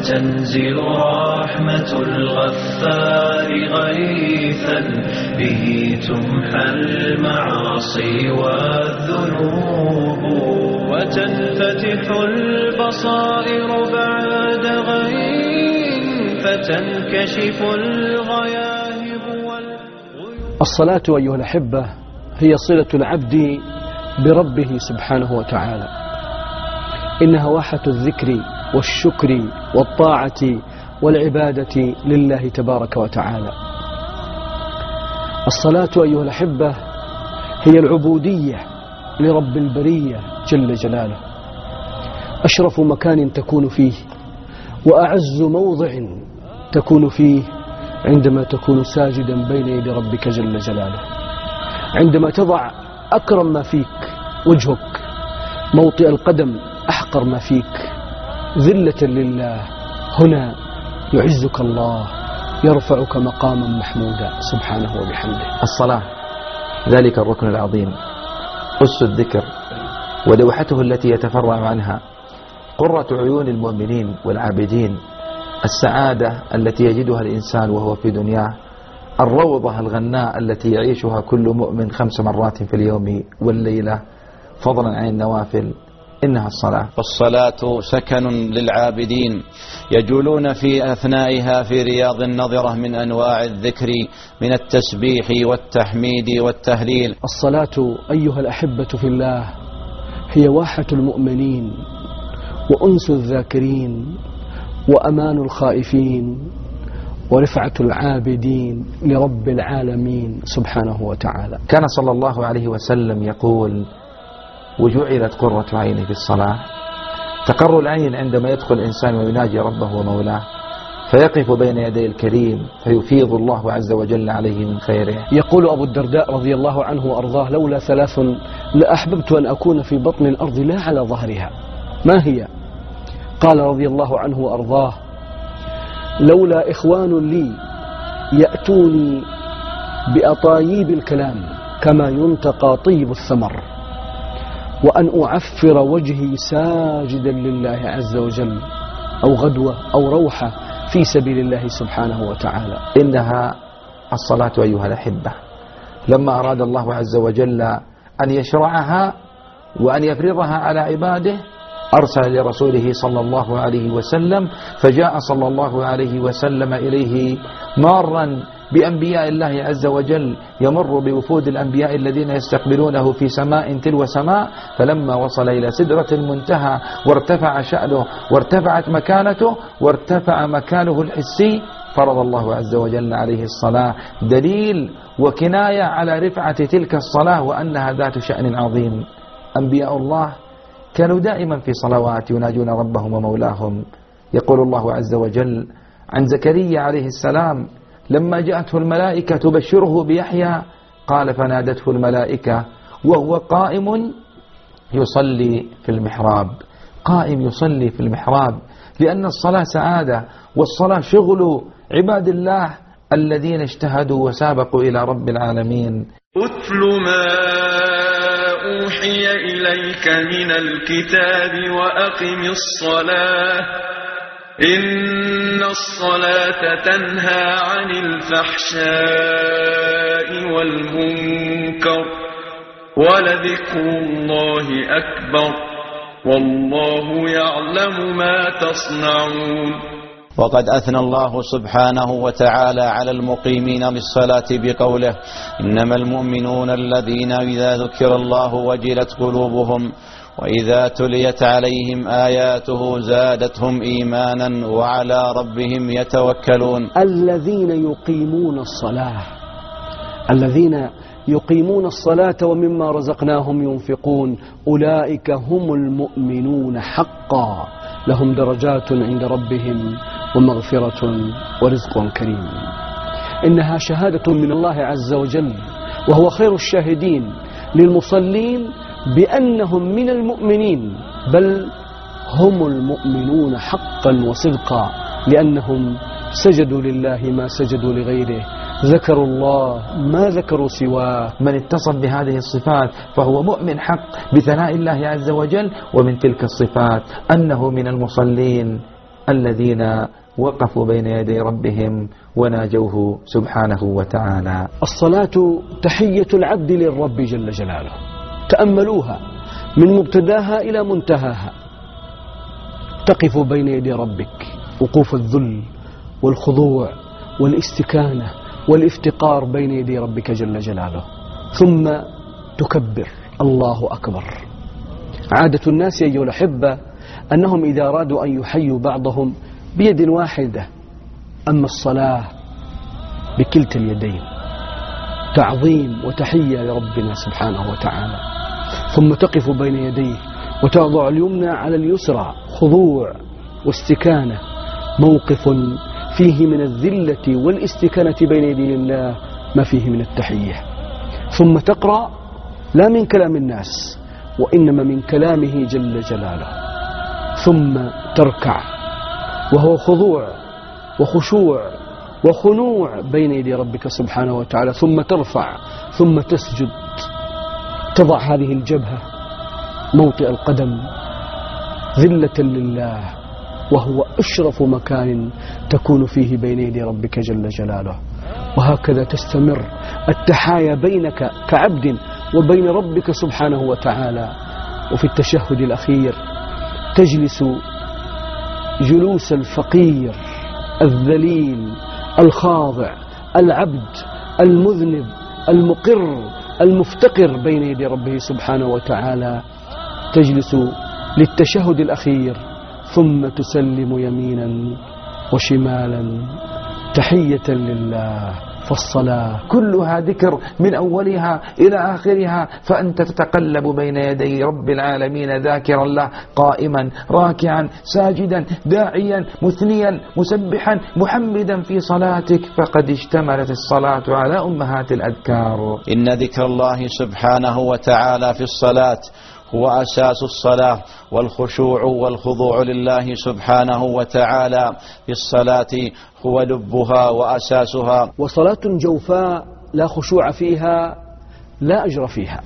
وتنزل رحمة الغفار غيثا به تمحى المعاصي والذنوب وتنفتح البصائر بعد غين فتنكشف الغياهب والغيوب. الصلاة أيها الأحبة هي صلة العبد بربه سبحانه وتعالى، إنها واحة الذكر والشكر والطاعة والعبادة لله تبارك وتعالى. الصلاة أيها الأحبة هي العبودية لرب البرية جل جلاله، أشرف مكان تكون فيه وأعز موضع تكون فيه عندما تكون ساجدا بين يدي ربك جل جلاله، عندما تضع أكرم ما فيك وجهك، موطئ القدم أحقر ما فيك ذلة لله، هنا يعزك الله، يرفعك مقاما محمودا سبحانه وبحمده. الصلاة ذلك الركن العظيم، أس الذكر ودوحته التي يتفرع عنها قرة عيون المؤمنين والعابدين، السعادة التي يجدها الإنسان وهو في دنياه، الروضة الغناء التي يعيشها كل مؤمن 5 مرات في اليوم والليلة فضلا عن النوافل، إنها الصلاة. والصلاة سكن للعابدين يجولون في أثنائها في رياض النظرة من أنواع الذكر من التسبيح والتحميد والتهليل. الصلاة أيها الأحبة في الله هي واحة المؤمنين وأنس الذاكرين وأمان الخائفين ورفعة العابدين لرب العالمين سبحانه وتعالى. كان صلى الله عليه وسلم يقول: وجعلت قرة عيني في الصلاة. تقر العين عندما يدخل الإنسان ويناجي ربه ومولاه فيقف بين يدي الكريم فيفيض الله عز وجل عليه من خيره. يقول أبو الدرداء رضي الله عنه وأرضاه: لولا 3 لأحببت أن أكون في بطن الأرض لا على ظهرها. ما هي؟ قال رضي الله عنه وأرضاه: لولا إخوان لي يأتوني بأطايب الكلام كما ينتقى طيب الثمر، وأن أعفر وجهي ساجدا لله عز وجل، أو غدوة أو روحة في سبيل الله سبحانه وتعالى. إنها الصلاة أيها الأحبة، لما أراد الله عز وجل أن يشرعها وأن يفرضها على عباده أرسل لرسوله صلى الله عليه وسلم، فجاء صلى الله عليه وسلم إليه مارا بأنبياء الله عز وجل، يمر بوفود الأنبياء الذين يستقبلونه في سماء تلو سماء، فلما وصل إلى سدرة المنتهى وارتفع شأنه وارتفعت مكانته وارتفع مكانه الحسي، فرض الله عز وجل عليه الصلاة، دليل وكناية على رفعة تلك الصلاة وأنها ذات شأن عظيم. أنبياء الله كانوا دائما في صلوات يناجون ربهم ومولاهم. يقول الله عز وجل عن زكريا عليه السلام: لما جاءته الملائكة تبشره بيحيى قال فنادته الملائكة وهو قائم يصلي في المحراب. قائم يصلي في المحراب، لأن الصلاة سعادة، والصلاة شغل عباد الله الذين اجتهدوا وسابقوا إلى رب العالمين. أتل ما أوحي إليك من الكتاب وأقم الصلاة إن الصلاة تنهى عن الفحشاء والمنكر ولذكر الله أكبر والله يعلم ما تصنعون. وقد أثنى الله سبحانه وتعالى على المقيمين للصلاة بقوله: إنما المؤمنون الذين إذا ذكر الله وجلت قلوبهم وإذا تليت عليهم آياته زادتهم إيمانا وعلى ربهم يتوكلون. الذين يقيمون الصلاة ومما رزقناهم ينفقون أولئك هم المؤمنون حقا، لهم درجات عند ربهم ومغفرة ورزق كريم. إنها شهادة من الله عز وجل وهو خير الشاهدين للمصلين بأنهم من المؤمنين، بل هم المؤمنون حقا وصدقا، لأنهم سجدوا لله ما سجدوا لغيره، ذكروا الله ما ذكروا سواه. من اتصف بهذه الصفات فهو مؤمن حق بثناء الله عز وجل، ومن تلك الصفات أنه من المصلين الذين وقفوا بين يدي ربهم وناجوه سبحانه وتعالى. الصلاة تحية العبد للرب جل جلاله، تأملوها من مبتداها إلى منتهاها. تقف بين يدي ربك وقوف الذل والخضوع والاستكانة والافتقار بين يدي ربك جل جلاله، ثم تكبر الله أكبر. عادة الناس أيها الأحبة أنهم إذا أرادوا أن يحيوا بعضهم بيد واحدة، أما الصلاة بكلتا اليدين، تعظيم وتحية لربنا سبحانه وتعالى. ثم تقف بين يديه وتضع اليمنى على اليسرى، خضوع واستكانة، موقف فيه من الذلة والاستكانة بين يدي الله ما فيه من التحية. ثم تقرأ لا من كلام الناس وإنما من كلامه جل جلاله. ثم تركع وهو خضوع وخشوع وخنوع بين يدي ربك سبحانه وتعالى. ثم ترفع ثم تسجد، تضع هذه الجبهة موطئ القدم ذلة لله، وهو أشرف مكان تكون فيه بين يدي ربك جل جلاله. وهكذا تستمر التحايا بينك كعبد وبين ربك سبحانه وتعالى. وفي التشهد الأخير تجلس جلوس الفقير الذليل الخاضع العبد المذنب المقر المفتقر بين يدي ربه سبحانه وتعالى. تجلس للتشهد الأخير ثم تسلم يمينا وشمالا تحية لله. فالصلاة كلها ذكر من أولها إلى آخرها، فأنت تتقلب بين يدي رب العالمين ذاكرا الله، قائما راكعا ساجدا داعيا مثنيا مسبحا محمدا في صلاتك، فقد اشتملت الصلاة على أمهات الأذكار. إن ذكر الله سبحانه وتعالى في الصلاة هو أساس الصلاة، والخشوع والخضوع لله سبحانه وتعالى في الصلاة هو لبها وأساسها. وصلاة جوفاء لا خشوع فيها لا أجر فيها،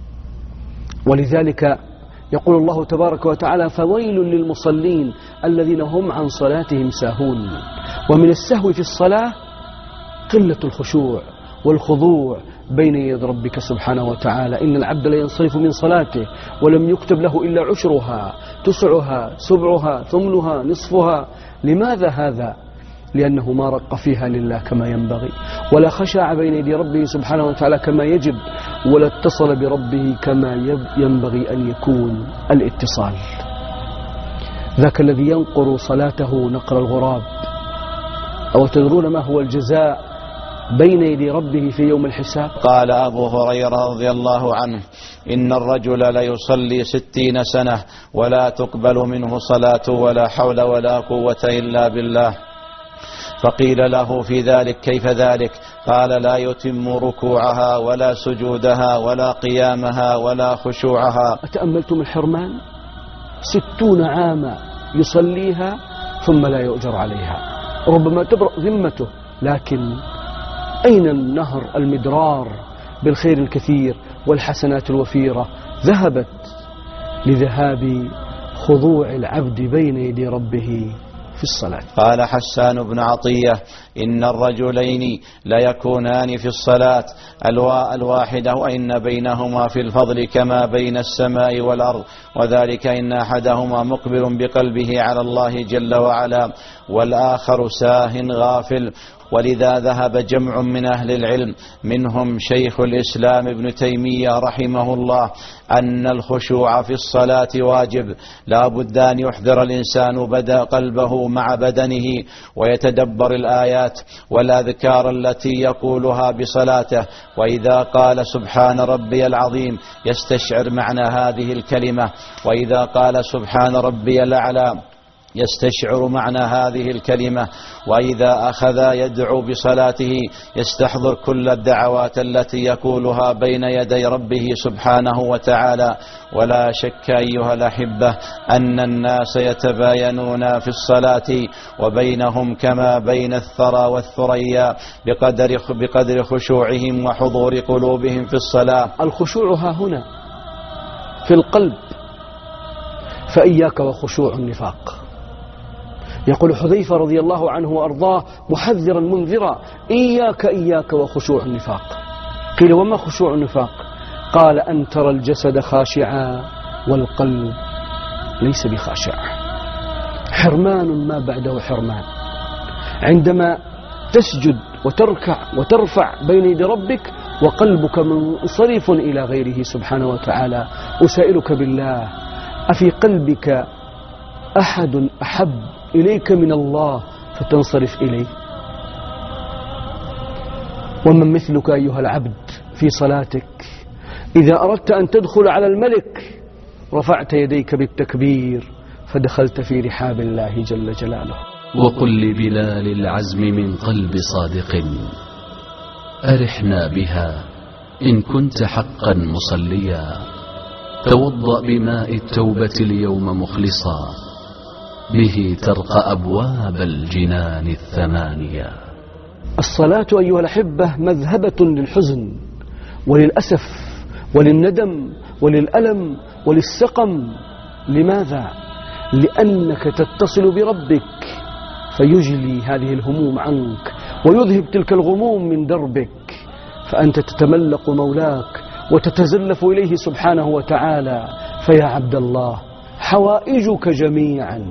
ولذلك يقول الله تبارك وتعالى: فويل للمصلين الذين هم عن صلاتهم ساهون. ومن السهو في الصلاة قلة الخشوع والخضوع بين يد ربك سبحانه وتعالى. إن العبد لا ينصرف من صلاته ولم يكتب له إلا عشرها، تسعها، سبعها، ثمنها، نصفها. لماذا هذا؟ لأنه ما رق فيها لله كما ينبغي، ولا خشع بين يدي ربه سبحانه وتعالى كما يجب، ولا اتصل بربه كما ينبغي أن يكون الاتصال. ذاك الذي ينقر صلاته نقر الغراب. أو تدرون ما هو الجزاء بين يدي ربه في يوم الحساب؟ قال أبو هريرة رضي الله عنه: إن الرجل ليصلي 60 سنة ولا تقبل منه صلاة ولا حول ولا قوة إلا بالله. فقيل له في ذلك: كيف ذلك؟ قال: لا يتم ركوعها ولا سجودها ولا قيامها ولا خشوعها. أتأملتم الحرمان؟ 60 عاما يصليها ثم لا يؤجر عليها، ربما تبرأ ذمته، لكن أين النهر المدرار بالخير الكثير والحسنات الوفيرة؟ ذهبت لذهاب خضوع العبد بين يدي ربه في الصلاة. قال حسان بن عطية: إن الرجلين ليكونان في الصلاة الواحدة وإن بينهما في الفضل كما بين السماء والأرض، وذلك إن أحدهما مقبل بقلبه على الله جل وعلا والآخر ساه غافل. ولذا ذهب جمع من أهل العلم منهم شيخ الإسلام ابن تيمية رحمه الله أن الخشوع في الصلاة واجب، لا بد أن يحضر الإنسان بدأ قلبه مع بدنه ويتدبر الآيات والأذكار التي يقولها بصلاته، وإذا قال سبحان ربي العظيم يستشعر معنى هذه الكلمة، وإذا قال سبحان ربي الأعلى يستشعر معنى هذه الكلمة، وإذا أخذ يدعو بصلاته يستحضر كل الدعوات التي يقولها بين يدي ربه سبحانه وتعالى. ولا شك أيها الأحبة أن الناس يتباينون في الصلاة وبينهم كما بين الثرى والثريا بقدر خشوعهم وحضور قلوبهم في الصلاة. الخشوع ها هنا في القلب، فإياك وخشوع النفاق، يقول حذيفة رضي الله عنه وأرضاه محذرا منذرا: إياك إياك وخشوع النفاق. قيل: وما خشوع النفاق؟ قال: أن ترى الجسد خاشعا والقلب ليس بخاشع. حرمان ما بعده حرمان. عندما تسجد وتركع وترفع بين يدي ربك وقلبك منصرف إلى غيره سبحانه وتعالى، أسائلك بالله: أفي قلبك أحد أحب إليك من الله فتنصرف إليه؟ ومن مثلك أيها العبد في صلاتك إذا أردت أن تدخل على الملك رفعت يديك بالتكبير فدخلت في رحاب الله جل جلاله. وقل لبلال العزم من قلب صادق: أرحنا بها إن كنت حقا مصليا، توضأ بماء التوبة اليوم مخلصا، به ترقى أبواب الجنان الثمانية. الصلاة أيها الأحبة مذهبة للحزن وللأسف وللندم وللألم وللسقم. لماذا؟ لأنك تتصل بربك فيجلي هذه الهموم عنك ويذهب تلك الغموم من دربك، فأنت تتملق مولاك وتتزلف إليه سبحانه وتعالى. فيا عبد الله، حوائجك جميعا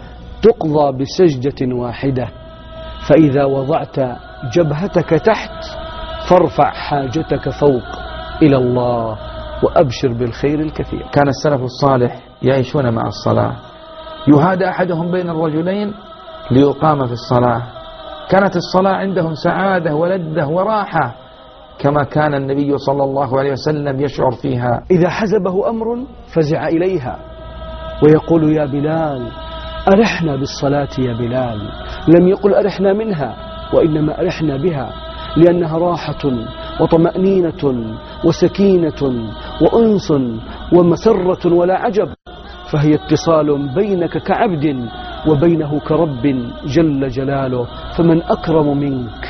تقضى بسجدة واحدة، فإذا وضعت جبهتك تحت فارفع حاجتك فوق إلى الله وأبشر بالخير الكثير. كان السلف الصالح يعيشون مع الصلاة، يهادى أحدهم بين الرجلين ليقام في الصلاة. كانت الصلاة عندهم سعادة ولذة وراحة، كما كان النبي صلى الله عليه وسلم يشعر فيها. إذا حزبه أمر فزع إليها ويقول: يا بلال أرحنا بالصلاة يا بلال. لم يقل أرحنا منها، وإنما أرحنا بها، لأنها راحة وطمأنينة وسكينة وأنس ومسرة ولا عجب، فهي اتصال بينك كعبد وبينه كرب جل جلاله. فمن أكرم منك،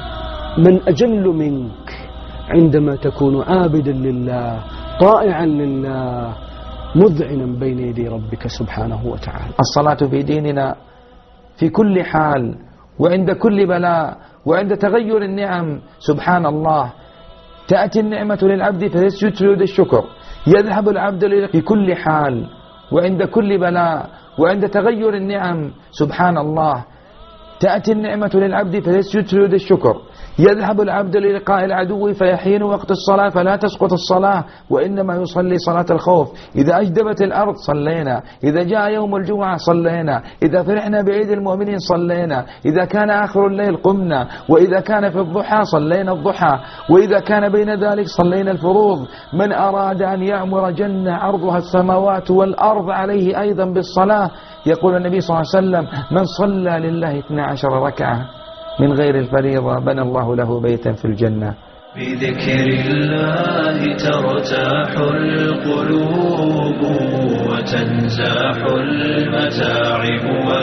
من أجل منك عندما تكون عابدا لله طائعا لله مذعنا بين يدي ربك سبحانه وتعالى. الصلاة في ديننا في كل حال وعند كل بلاء وعند تغير النعم. سبحان الله، تأتي النعمة للعبد فيسجد الشكر، يذهب العبد في كل حال وعند كل بلاء وعند تغير النعم. سبحان الله، تأتي النعمة للعبد فيسجد الشكر، يذهب العبد للقاء العدو فيحين وقت الصلاة فلا تسقط الصلاة، وإنما يصلي صلاة الخوف. إذا أجدبت الأرض صلينا، إذا جاء يوم الجمعة صلينا، إذا فرحنا بعيد المؤمنين صلينا، إذا كان آخر الليل قمنا، وإذا كان في الضحى صلينا الضحى، وإذا كان بين ذلك صلينا الفروض. من أراد أن يعمر جنة عرضها السماوات والأرض عليه أيضا بالصلاة. يقول النبي صلى الله عليه وسلم: من صلى لله 12 ركعة من غير الفريضة بنى الله له بيتا في الجنة. بذكر الله ترتاح القلوب وتنزاح المتاعب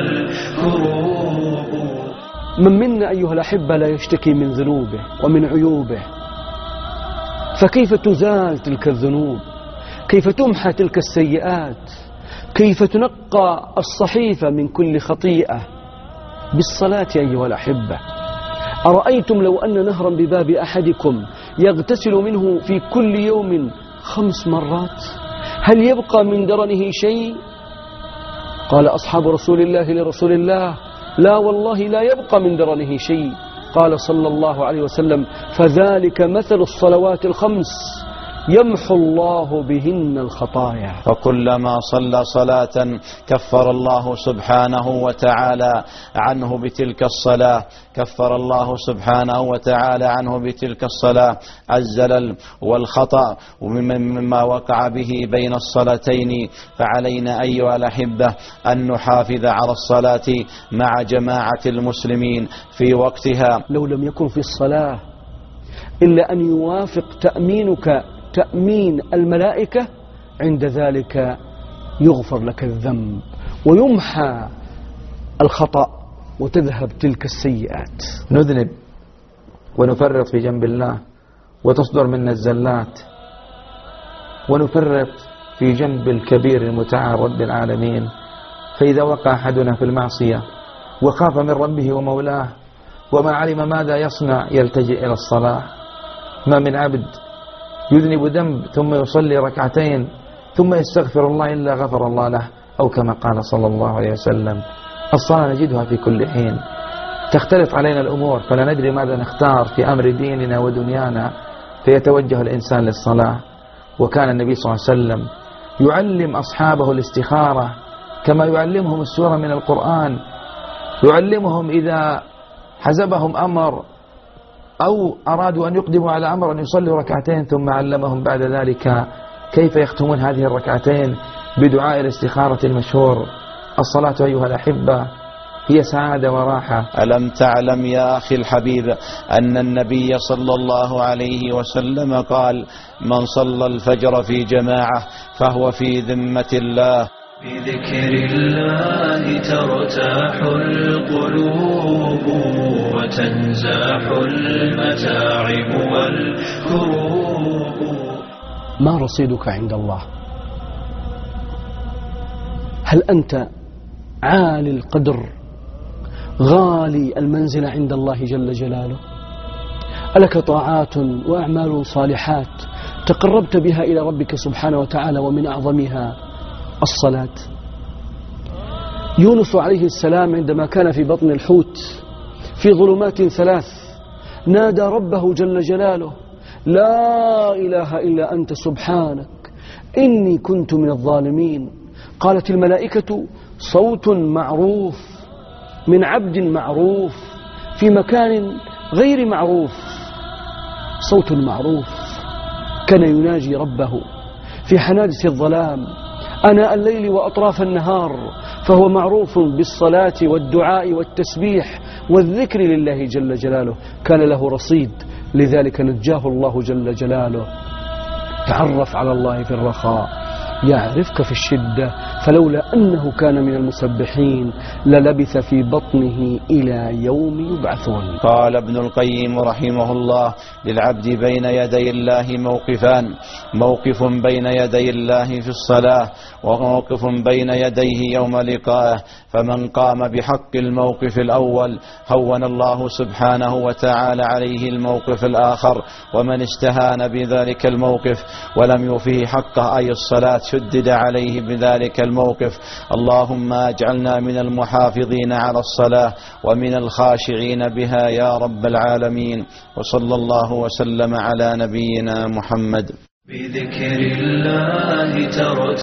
والكروب. من منا أيها الأحبة لا يشتكي من ذنوبه ومن عيوبه، فكيف تزال تلك الذنوب؟ كيف تمحى تلك السيئات؟ كيف تنقى الصحيفة من كل خطيئة؟ بالصلاة أيها الأحبة. أرأيتم لو أن نهرا بباب أحدكم يغتسل منه في كل يوم 5 مرات، هل يبقى من درنه شيء؟ قال أصحاب رسول الله لرسول الله: لا والله لا يبقى من درنه شيء. قال صلى الله عليه وسلم: فذلك مثل الصلوات ال5 يمحو الله بهن الخطايا. فكلما صلى صلاة كفر الله سبحانه وتعالى عنه بتلك الصلاة، كفر الله سبحانه وتعالى عنه بتلك الصلاة الزلل والخطأ ومما وقع به بين الصلاتين. فعلينا أيها الأحبة أن نحافظ على الصلاة مع جماعة المسلمين في وقتها. لو لم يكن في الصلاة إلا أن يوافق تأمينك تأمين الملائكة، عند ذلك يغفر لك الذنب ويمحى الخطأ وتذهب تلك السيئات. نذنب ونفرط في جنب الله وتصدر منا الزلات، ونفرط في جنب الكبير المتعال رب العالمين. فإذا وقع أحدنا في المعصية وخاف من ربه ومولاه وما علم ماذا يصنع يلتجئ إلى الصلاة. ما من عبد يذنب ذنب ثم يصلي ركعتين ثم يستغفر الله إلا غفر الله له، أو كما قال صلى الله عليه وسلم. الصلاة نجدها في كل حين، تختلط علينا الأمور فلا ندري ماذا نختار في أمر ديننا ودنيانا، فيتوجه الإنسان للصلاة. وكان النبي صلى الله عليه وسلم يعلم أصحابه الاستخارة كما يعلمهم السورة من القرآن، يعلمهم إذا حزبهم أمر أو أرادوا أن يقدموا على أمر أن يصلوا ركعتين، ثم علمهم بعد ذلك كيف يختمون هذه الركعتين بدعاء الاستخارة المشهور. الصلاة أيها الأحبة هي سعادة وراحة. ألم تعلم يا أخي الحبيب أن النبي صلى الله عليه وسلم قال: من صلى الفجر في جماعة فهو في ذمة الله. بذكر الله ترتاح القلوب وتنزاح المتاعب والكروب. ما رصيدك عند الله؟ هل أنت عالي القدر غالي المنزل عند الله جل جلاله؟ ألك طاعات وأعمال صالحات تقربت بها إلى ربك سبحانه وتعالى، ومن أعظمها الصلاة. يونس عليه السلام عندما كان في بطن الحوت في ظلمات ثلاث نادى ربه جل جلاله: لا إله إلا أنت سبحانك إني كنت من الظالمين. قالت الملائكة: صوت معروف من عبد معروف في مكان غير معروف. صوت معروف كان يناجي ربه في حنادس الظلام آناء الليل وأطراف النهار، فهو معروف بالصلاة والدعاء والتسبيح والذكر لله جل جلاله، كان له رصيد، لذلك نجاه الله جل جلاله. تعرف على الله في الرخاء يعرفك في الشدة، فلولا أنه كان من المسبحين للبث في بطنه إلى يوم يبعثون. قال ابن القيم رحمه الله: للعبد بين يدي الله موقفان: موقف بين يدي الله في الصلاة، وموقف بين يديه يوم لقائه. فمن قام بحق الموقف الأول هون الله سبحانه وتعالى عليه الموقف الآخر، ومن استهان بذلك الموقف ولم يوفيه حقه أي الصلاة شدد عليه بذلك الموقف. اللهم اجعلنا من المحافظين على الصلاة ومن الخاشعين بها يا رب العالمين. وصلى الله وسلم على نبينا محمد. بذكر الله